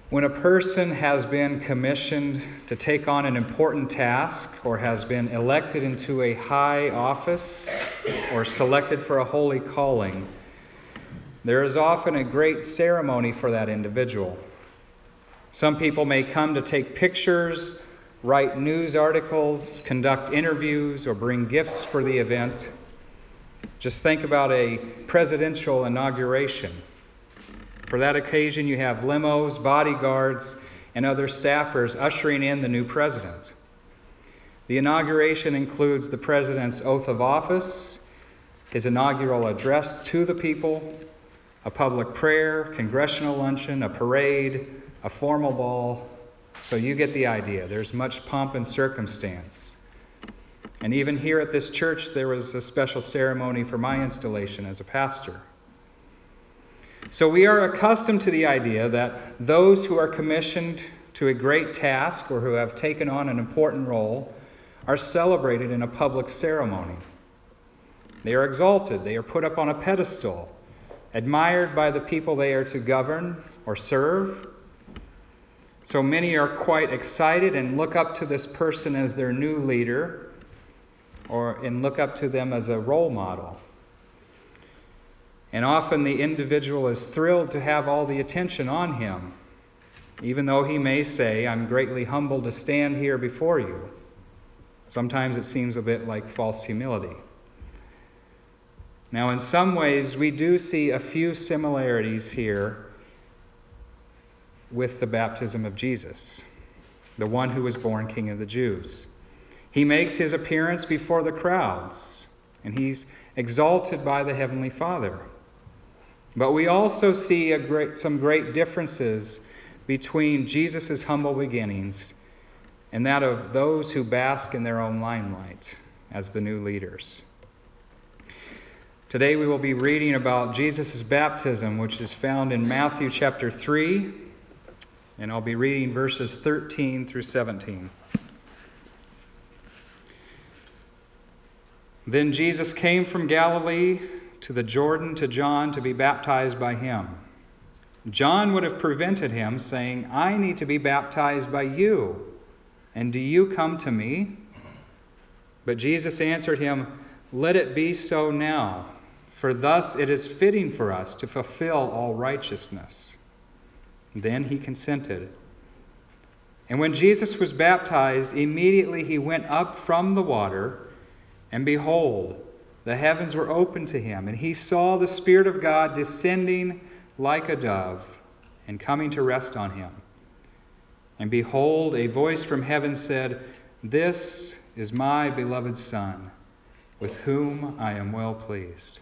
When a person has been commissioned to take on an important task or has been elected into a high office or selected for a holy calling, there is often a great ceremony for that individual. Some people may come to take pictures, write news articles, conduct interviews, or bring gifts for the event. Just think about a presidential inauguration. For that occasion, you have limos, bodyguards, and other staffers ushering in the new president. The inauguration includes the president's oath of office, his inaugural address to the people, a public prayer, congressional luncheon, a parade, a formal ball. So you get the idea. There's much pomp and circumstance. And even here at this church, there was a special ceremony for my installation as a pastor. So we are accustomed to the idea that those who are commissioned to a great task or who have taken on an important role are celebrated in a public ceremony. They are exalted. They are put up on a pedestal, admired by the people they are to govern or serve. So many are quite excited and look up to this person as their new leader and look up to them as a role model. And often the individual is thrilled to have all the attention on him, even though he may say, "I'm greatly humbled to stand here before you." Sometimes it seems a bit like false humility. Now, in some ways, we do see a few similarities here with the baptism of Jesus, the one who was born King of the Jews. He makes his appearance before the crowds, and he's exalted by the Heavenly Father. But we also see some great differences between Jesus' humble beginnings and that of those who bask in their own limelight as the new leaders. Today we will be reading about Jesus' baptism, which is found in Matthew chapter 3, and I'll be reading verses 13 through 17. Then Jesus came from Galilee to the Jordan to John to be baptized by him. John would have prevented him, saying, "I need to be baptized by you, and do you come to me?" But Jesus answered him, "Let it be so now, for thus it is fitting for us to fulfill all righteousness." Then he consented. And when Jesus was baptized, immediately he went up from the water, and behold, the heavens were opened to him, and he saw the Spirit of God descending like a dove and coming to rest on him. And behold, a voice from heaven said, "This is my beloved Son, with whom I am well pleased."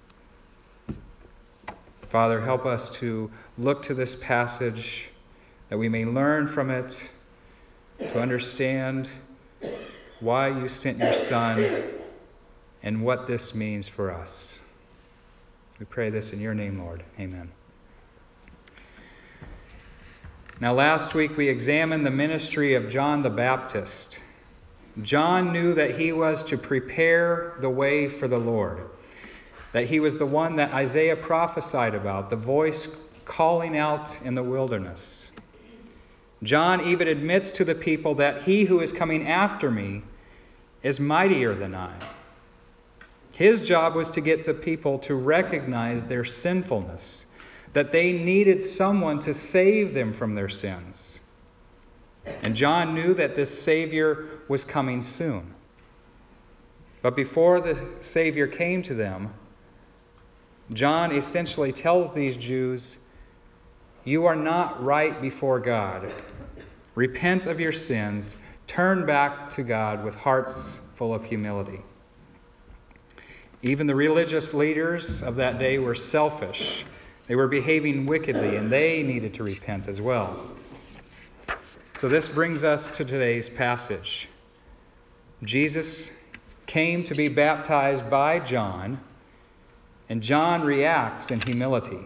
Father, help us to look to this passage that we may learn from it, to understand why you sent your Son and what this means for us. We pray this in your name, Lord. Amen. Now, last week we examined the ministry of John the Baptist. John knew that he was to prepare the way for the Lord, that he was the one that Isaiah prophesied about, the voice calling out in the wilderness. John even admits to the people that he who is coming after me is mightier than I. His job was to get the people to recognize their sinfulness, that they needed someone to save them from their sins. And John knew that this Savior was coming soon. But before the Savior came to them, John essentially tells these Jews, "You are not right before God. Repent of your sins. Turn back to God with hearts full of humility." Even the religious leaders of that day were selfish. They were behaving wickedly, and they needed to repent as well. So this brings us to today's passage. Jesus came to be baptized by John, and John reacts in humility.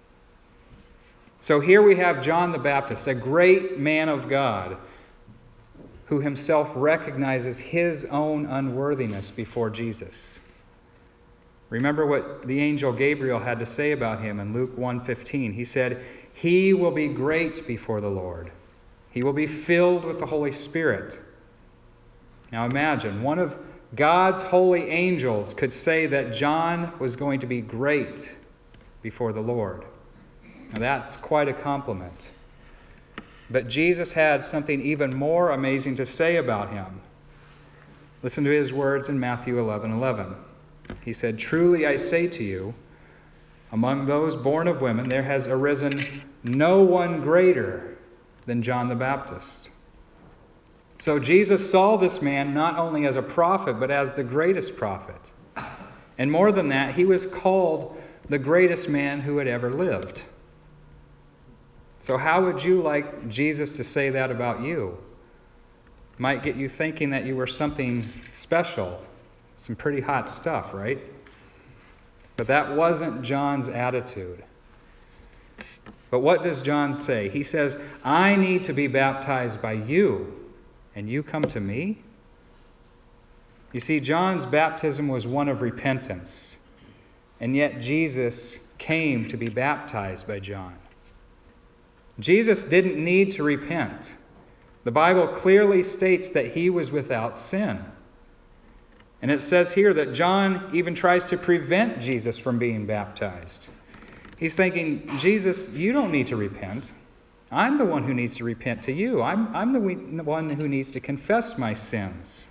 So here we have John the Baptist, a great man of God, who himself recognizes his own unworthiness before Jesus. Remember what the angel Gabriel had to say about him in Luke 1:15. He said, "He will be great before the Lord. He will be filled with the Holy Spirit." Now imagine, one of God's holy angels could say that John was going to be great before the Lord. Now that's quite a compliment. But Jesus had something even more amazing to say about him. Listen to his words in Matthew 11:11. He said, "Truly I say to you, among those born of women there has arisen no one greater than John the Baptist." So Jesus saw this man not only as a prophet, but as the greatest prophet. And more than that, he was called the greatest man who had ever lived. So how would you like Jesus to say that about you? Might get you thinking that you were something special, some pretty hot stuff, right? But that wasn't John's attitude. But what does John say? He says, "I need to be baptized by you, and you come to me?" You see, John's baptism was one of repentance, and yet Jesus came to be baptized by John. Jesus didn't need to repent. The Bible clearly states that he was without sin. And it says here that John even tries to prevent Jesus from being baptized. He's thinking, "Jesus, you don't need to repent. I'm the one who needs to repent to you. I'm the one who needs to confess my sins."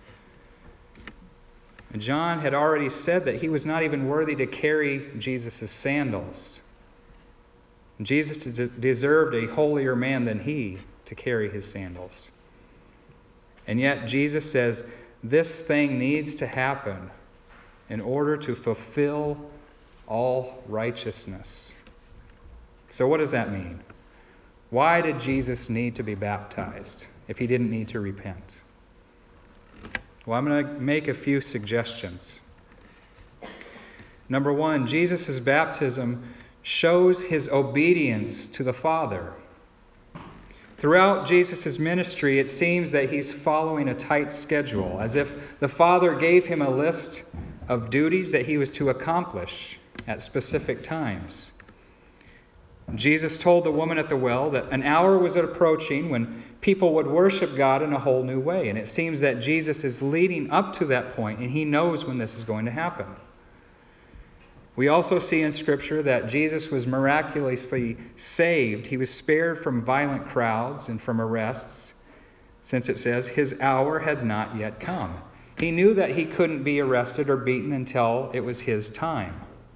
And John had already said that he was not even worthy to carry Jesus' sandals. Jesus deserved a holier man than he to carry his sandals. And yet Jesus says this thing needs to happen in order to fulfill all righteousness. So what does that mean? Why did Jesus need to be baptized if he didn't need to repent? Well, I'm going to make a few suggestions. Number one, Jesus' baptism shows his obedience to the Father. Throughout Jesus' ministry, it seems that he's following a tight schedule, as if the Father gave him a list of duties that he was to accomplish at specific times. Jesus told the woman at the well that an hour was approaching when people would worship God in a whole new way. And it seems that Jesus is leading up to that point, and he knows when this is going to happen. We also see in Scripture that Jesus was miraculously saved. He was spared from violent crowds and from arrests, since it says his hour had not yet come. He knew that he couldn't be arrested or beaten until it was his time.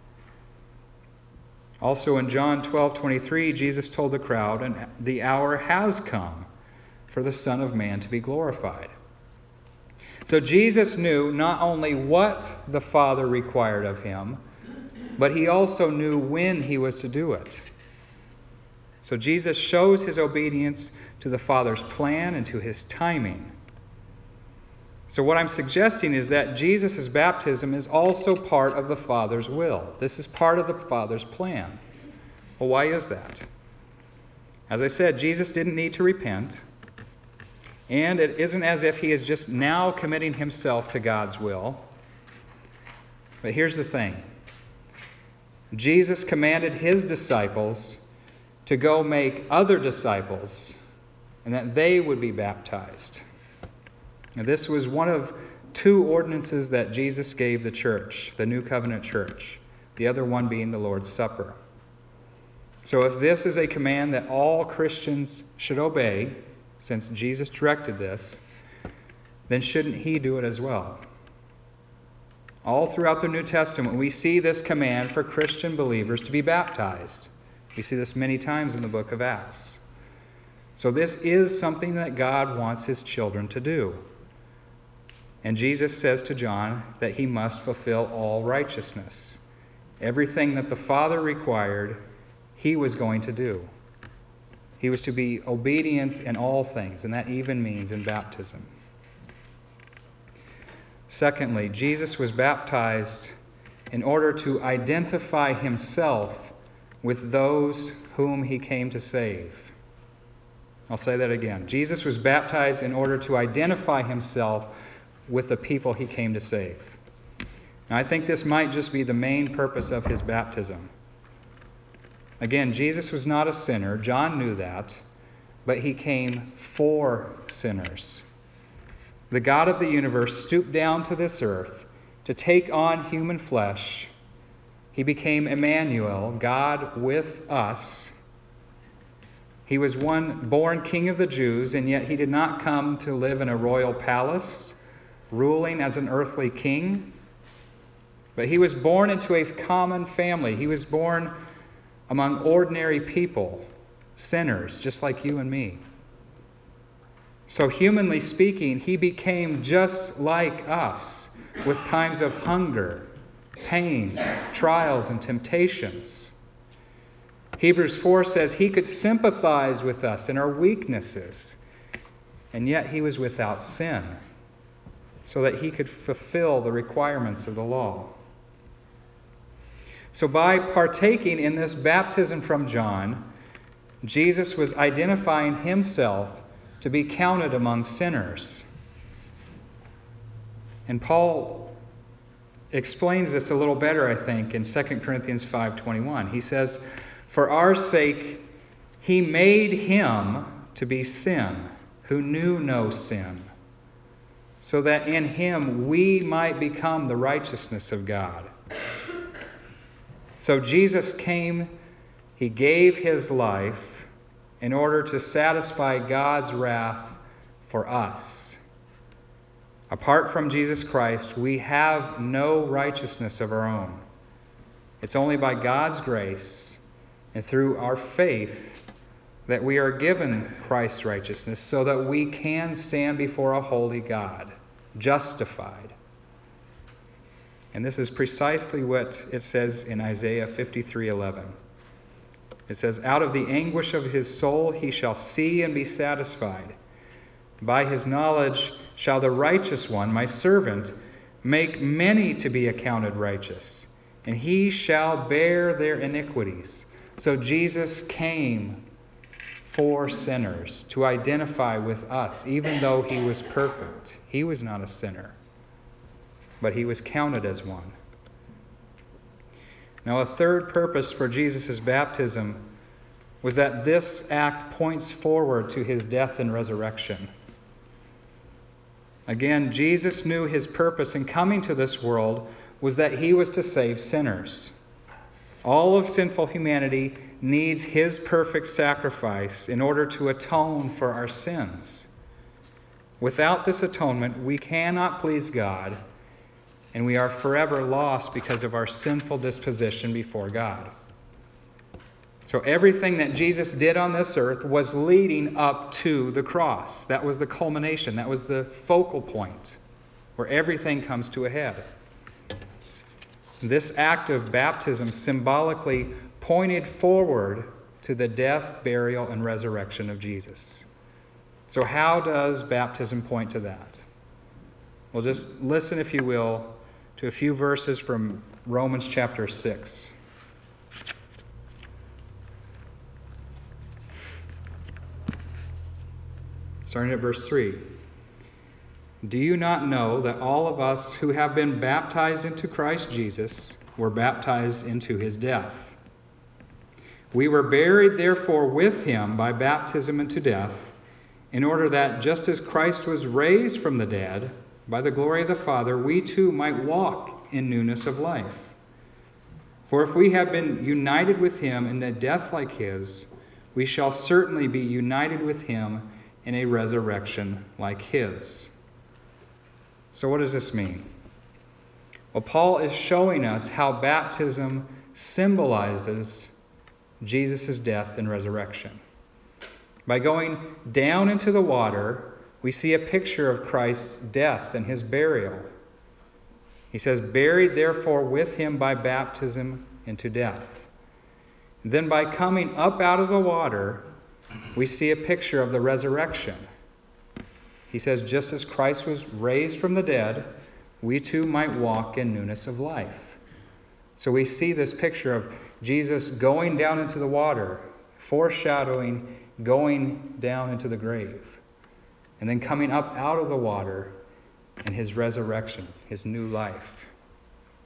Also in John 12:23, Jesus told the crowd, "And the hour has come for the Son of Man to be glorified." So Jesus knew not only what the Father required of him, but he also knew when he was to do it. So Jesus shows his obedience to the Father's plan and to his timing. So what I'm suggesting is that Jesus' baptism is also part of the Father's will. This is part of the Father's plan. Well, why is that? As I said, Jesus didn't need to repent. And it isn't as if he is just now committing himself to God's will. But here's the thing. Jesus commanded his disciples to go make other disciples and that they would be baptized. Now, this was one of two ordinances that Jesus gave the church, the New Covenant church, the other one being the Lord's Supper. So if this is a command that all Christians should obey, since Jesus directed this, then shouldn't he do it as well? All throughout the New Testament, we see this command for Christian believers to be baptized. We see this many times in the book of Acts. So this is something that God wants his children to do. And Jesus says to John that he must fulfill all righteousness. Everything that the Father required, he was going to do. He was to be obedient in all things, and that even means in baptism. Secondly, Jesus was baptized in order to identify himself with those whom he came to save. I'll say that again. Jesus was baptized in order to identify himself with the people he came to save. Now, I think this might just be the main purpose of his baptism. Again, Jesus was not a sinner. John knew that. But he came for sinners. The God of the universe stooped down to this earth to take on human flesh. He became Emmanuel, God with us. He was one born King of the Jews, and yet he did not come to live in a royal palace, ruling as an earthly king. But he was born into a common family. He was born among ordinary people, sinners, just like you and me. So humanly speaking, he became just like us, with times of hunger, pain, trials, and temptations. Hebrews 4 says he could sympathize with us in our weaknesses, and yet he was without sin, so that he could fulfill the requirements of the law. So by partaking in this baptism from John, Jesus was identifying himself to be counted among sinners. And Paul explains this a little better, I think, in 2 Corinthians 5:21. He says, "For our sake he made him to be sin, who knew no sin, so that in him we might become the righteousness of God." So Jesus came, he gave his life in order to satisfy God's wrath for us. Apart from Jesus Christ, we have no righteousness of our own. It's only by God's grace and through our faith that we are given Christ's righteousness so that we can stand before a holy God, justified. And this is precisely what it says in Isaiah 53:11. It says, "Out of the anguish of his soul he shall see and be satisfied. By his knowledge shall the righteous one, my servant, make many to be accounted righteous, and he shall bear their iniquities." So Jesus came for sinners to identify with us, even though he was perfect. He was not a sinner, but he was counted as one. Now, a third purpose for Jesus' baptism was that this act points forward to his death and resurrection. Again, Jesus knew his purpose in coming to this world was that he was to save sinners. All of sinful humanity needs his perfect sacrifice in order to atone for our sins. Without this atonement, we cannot please God, and we are forever lost because of our sinful disposition before God. So everything that Jesus did on this earth was leading up to the cross. That was the culmination. That was the focal point where everything comes to a head. This act of baptism symbolically pointed forward to the death, burial, and resurrection of Jesus. So how does baptism point to that? Well, just listen, if you will, to a few verses from Romans chapter 6. Starting at verse 3. "Do you not know that all of us who have been baptized into Christ Jesus were baptized into his death? We were buried therefore with him by baptism into death, in order that just as Christ was raised from the dead by the glory of the Father, we too might walk in newness of life. For if we have been united with him in a death like his, we shall certainly be united with him in a resurrection like his." So what does this mean? Well, Paul is showing us how baptism symbolizes Jesus' death and resurrection. By going down into the water, we see a picture of Christ's death and his burial. He says, "Buried therefore with him by baptism into death." And then by coming up out of the water, we see a picture of the resurrection. He says, just as Christ was raised from the dead, we too might walk in newness of life. So we see this picture of Jesus going down into the water, foreshadowing going down into the grave, and then coming up out of the water and his resurrection, his new life.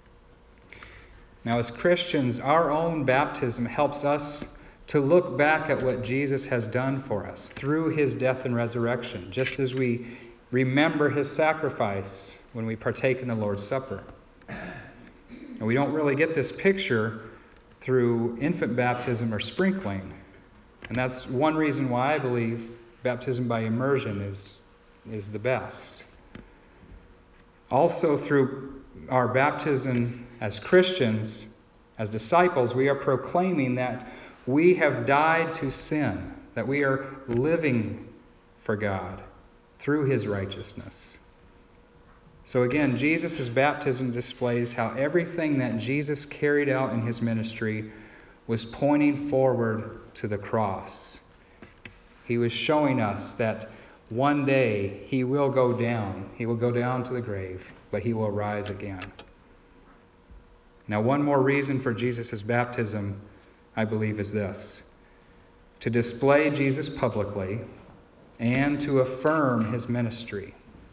Now, as Christians, our own baptism helps us to look back at what Jesus has done for us through his death and resurrection, just as we remember his sacrifice when we partake in the Lord's Supper. And we don't really get this picture through infant baptism or sprinkling. And that's one reason why I believe baptism by immersion is the best. Also, through our baptism as Christians, as disciples, we are proclaiming that we have died to sin, that we are living for God through his righteousness. So again, Jesus' baptism displays how everything that Jesus carried out in his ministry was pointing forward to the cross. He was showing us that one day he will go down. He will go down to the grave, but he will rise again. Now, one more reason for Jesus' baptism, I believe, is this: to display Jesus publicly and to affirm his ministry.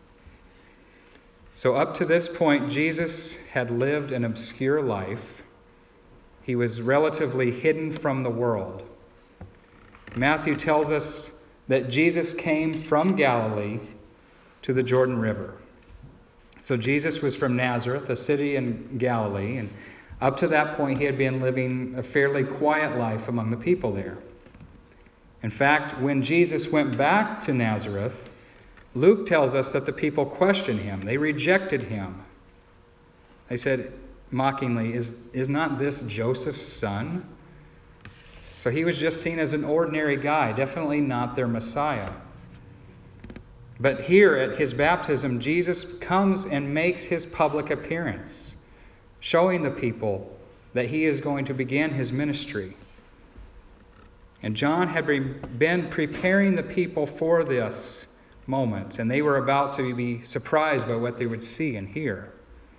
So up to this point, Jesus had lived an obscure life. He was relatively hidden from the world. Matthew tells us that Jesus came from Galilee to the Jordan River. So Jesus was from Nazareth, a city in Galilee, and up to that point he had been living a fairly quiet life among the people there. In fact, when Jesus went back to Nazareth, Luke tells us that the people questioned him. They rejected him. They said mockingly, is not this Joseph's son? So he was just seen as an ordinary guy, definitely not their Messiah. But here at his baptism, Jesus comes and makes his public appearance, showing the people that he is going to begin his ministry. And John had been preparing the people for this moment, and they were about to be surprised by what they would see and hear.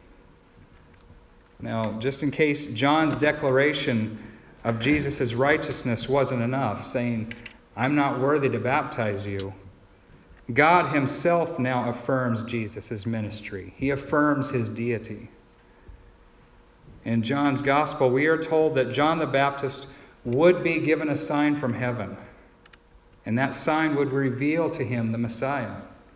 Now, just in case John's declaration of Jesus' righteousness wasn't enough, saying, "I'm not worthy to baptize you," God himself now affirms Jesus' ministry. He affirms his deity. In John's Gospel, we are told that John the Baptist would be given a sign from heaven, and that sign would reveal to him the Messiah.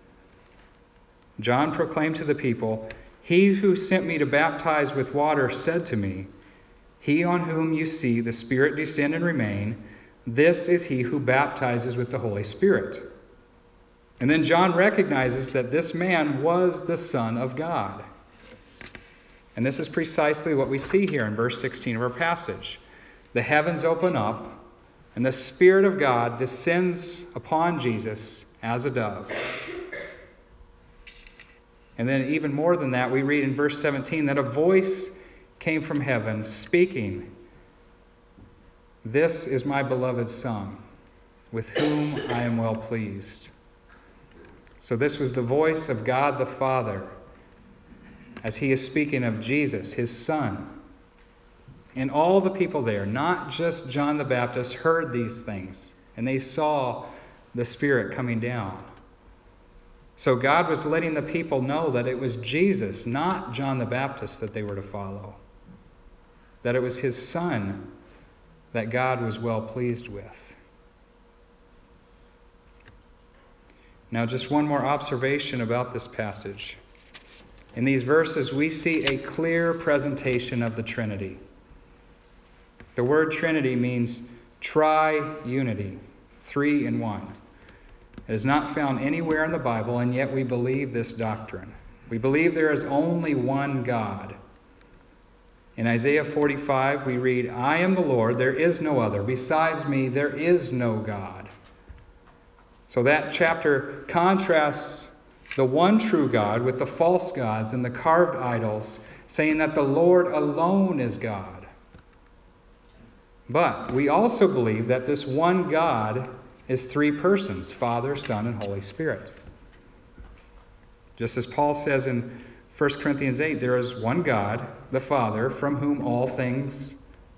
John proclaimed to the people, "He who sent me to baptize with water said to me, 'He on whom you see the Spirit descend and remain, this is he who baptizes with the Holy Spirit.'" And then John recognizes that this man was the Son of God. And this is precisely what we see here in verse 16 of our passage. The heavens open up, and the Spirit of God descends upon Jesus as a dove. And then even more than that, we read in verse 17 that a voice came from heaven speaking, "This is my beloved Son, with whom I am well pleased." So this was the voice of God the Father as he is speaking of Jesus, his Son. And all the people there, not just John the Baptist, heard these things, and they saw the Spirit coming down. So God was letting the people know that it was Jesus, not John the Baptist, that they were to follow. That it was his Son that God was well pleased with. Now, just one more observation about this passage. In these verses, we see a clear presentation of the Trinity. The word Trinity means tri-unity, 3 in 1. It is not found anywhere in the Bible, and yet we believe this doctrine. We believe there is only one God. In Isaiah 45, we read, "I am the Lord, there is no other. Besides me, there is no God." So that chapter contrasts the one true God with the false gods and the carved idols, saying that the Lord alone is God. But we also believe that this one God is 3 persons, Father, Son, and Holy Spirit. Just as Paul says in 1 Corinthians 8, there is one God, the Father, from whom are all things,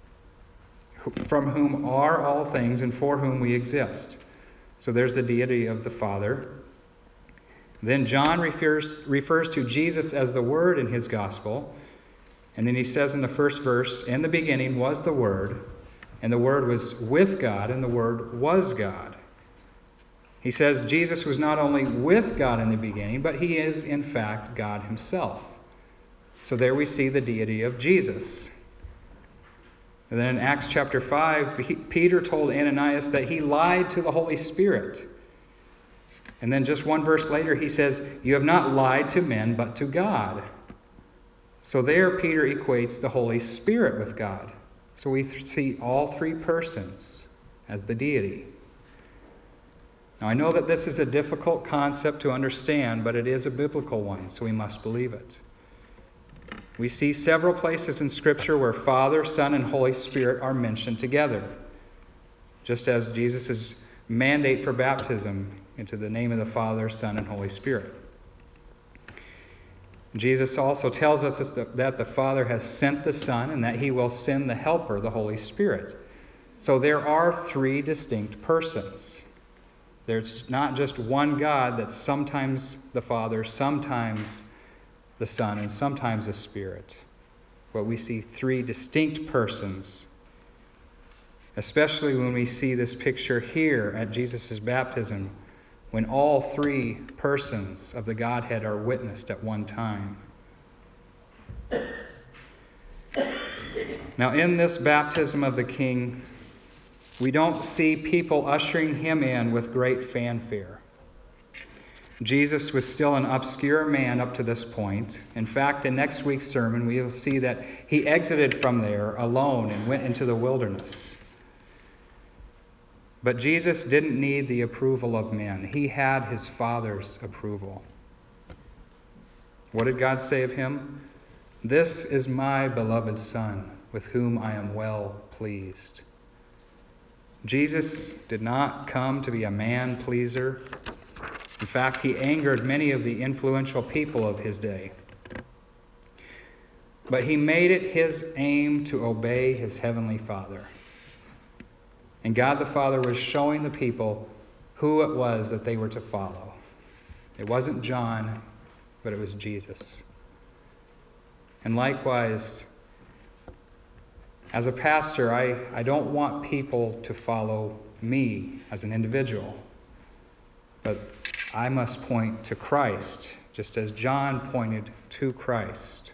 and for whom we exist. So there's the deity of the Father. Then John refers to Jesus as the Word in his Gospel. And then he says in the first verse, in the beginning was the Word, and the Word was with God, and the Word was God. He says Jesus was not only with God in the beginning, but he is in fact God himself. So there we see the deity of Jesus. And then in Acts chapter 5, Peter told Ananias that he lied to the Holy Spirit. And then just one verse later, he says, you have not lied to men, but to God. So there, Peter equates the Holy Spirit with God. So we see all three persons as the deity. Now, I know that this is a difficult concept to understand, but it is a biblical one, so we must believe it. We see several places in Scripture where Father, Son, and Holy Spirit are mentioned together, just as Jesus' mandate for baptism into the name of the Father, Son, and Holy Spirit. Jesus also tells us that the Father has sent the Son and that he will send the Helper, the Holy Spirit. So there are three distinct persons. There's not just one God that's sometimes the Father, sometimes the Son, and sometimes the Spirit. But we see three distinct persons, especially when we see this picture here at Jesus' baptism, when all three persons of the Godhead are witnessed at one time. Now, in this baptism of the King, we don't see people ushering him in with great fanfare. Jesus was still an obscure man up to this point. In fact, in next week's sermon, we will see that he exited from there alone and went into the wilderness. But Jesus didn't need the approval of men. He had his Father's approval. What did God say of him? This is my beloved Son, with whom I am well pleased. Jesus did not come to be a man pleaser. In fact, he angered many of the influential people of his day. But he made it his aim to obey his heavenly Father. And God the Father was showing the people who it was that they were to follow. It wasn't John, but it was Jesus. And likewise, as a pastor, I don't want people to follow me as an individual. But I must point to Christ, just as John pointed to Christ.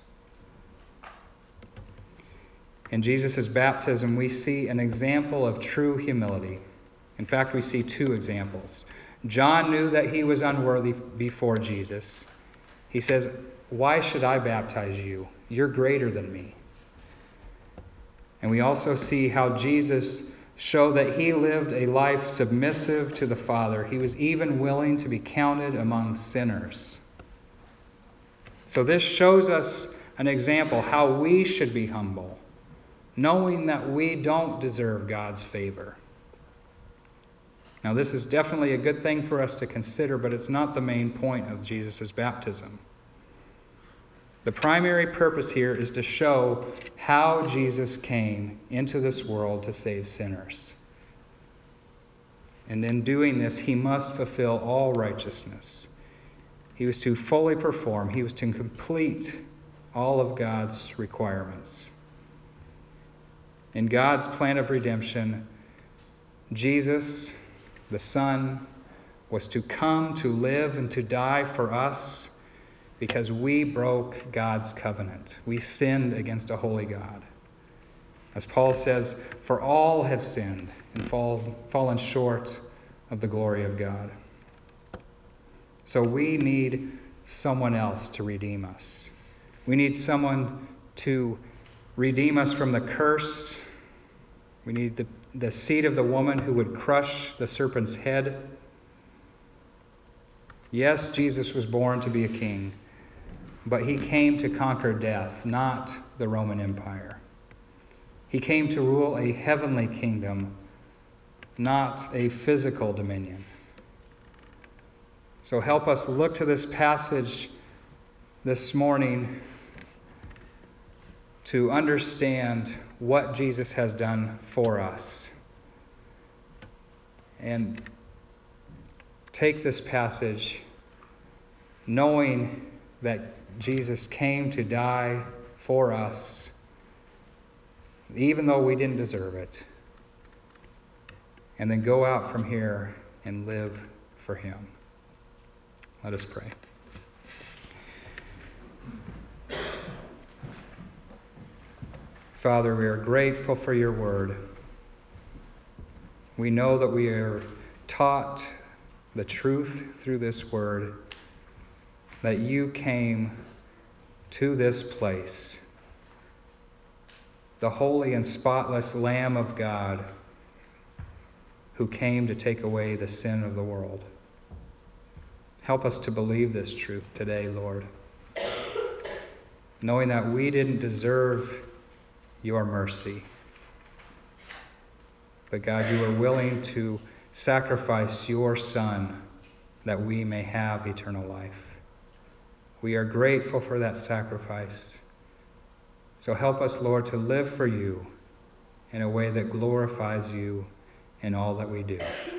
In Jesus' baptism, we see an example of true humility. In fact, we see two examples. John knew that he was unworthy before Jesus. He says, "Why should I baptize you? You're greater than me." And we also see how Jesus showed that he lived a life submissive to the Father. He was even willing to be counted among sinners. So this shows us an example how we should be humble, knowing that we don't deserve God's favor. Now, this is definitely a good thing for us to consider, but it's not the main point of Jesus' baptism. The primary purpose here is to show how Jesus came into this world to save sinners. And in doing this, he must fulfill all righteousness. He was to fully perform, he was to complete all of God's requirements. In God's plan of redemption, Jesus, the Son, was to come to live and to die for us because we broke God's covenant. We sinned against a holy God. As Paul says, "For all have sinned and fallen short of the glory of God." So we need someone else to redeem us. We need someone to redeem us from the curse. We need the seed of the woman who would crush the serpent's head. Yes, Jesus was born to be a king, but he came to conquer death, not the Roman Empire. He came to rule a heavenly kingdom, not a physical dominion. So help us look to this passage this morning to understand what Jesus has done for us. And take this passage knowing that Jesus came to die for us, even though we didn't deserve it, and then go out from here and live for Him. Let us pray. Father, we are grateful for your word. We know that we are taught the truth through this word, that you came to this place, the holy and spotless Lamb of God, who came to take away the sin of the world. Help us to believe this truth today, Lord, knowing that we didn't deserve your mercy. But God, you are willing to sacrifice your Son that we may have eternal life. We are grateful for that sacrifice. So help us, Lord, to live for you in a way that glorifies you in all that we do.